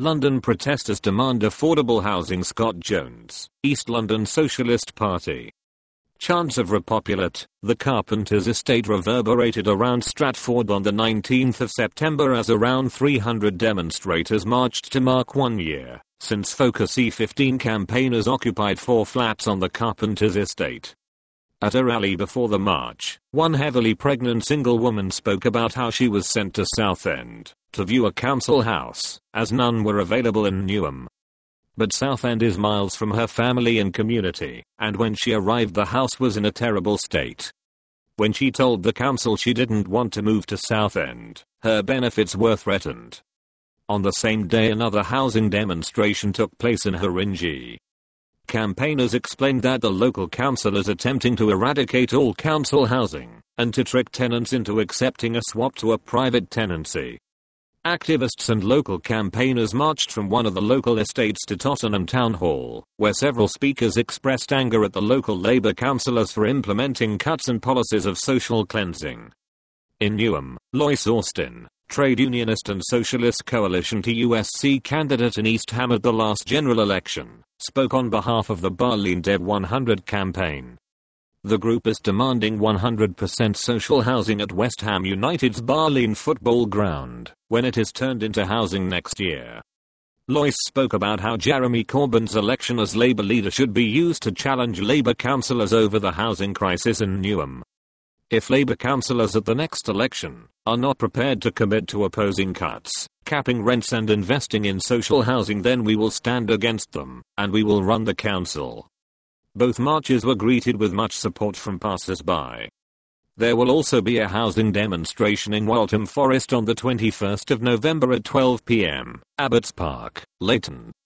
London protesters demand affordable housing. Scott Jones, East London Socialist Party. Chants of repopulate, the Carpenters estate reverberated around Stratford on the 19th of September as around 300 demonstrators marched to mark 1 year since Focus E15 campaigners occupied 4 flats on the Carpenters estate. At a rally before the march, one heavily pregnant single woman spoke about how she was sent to Southend to view a council house, as none were available in Newham. But Southend is miles from her family and community, and when she arrived the house was in a terrible state. When she told the council she didn't want to move to Southend, her benefits were threatened. On the same day another housing demonstration took place in Haringey. Campaigners explained that the local council is attempting to eradicate all council housing, and to trick tenants into accepting a swap to a private tenancy. Activists and local campaigners marched from one of the local estates to Tottenham Town Hall, where several speakers expressed anger at the local Labour councillors for implementing cuts and policies of social cleansing. In Newham, Lois Austin, trade unionist and Socialist Coalition to USC candidate in East Ham at the last general election, spoke on behalf of the Barleen Dev 100 campaign. The group is demanding 100% social housing at West Ham United's Barleen football ground, when it is turned into housing next year. Lois spoke about how Jeremy Corbyn's election as Labour leader should be used to challenge Labour councillors over the housing crisis in Newham. If Labour councillors at the next election are not prepared to commit to opposing cuts, capping rents and investing in social housing, then we will stand against them, and we will run the council. Both marches were greeted with much support from passers-by. There will also be a housing demonstration in Waltham Forest on the 21st of November at 12 p.m, Abbots Park, Leighton.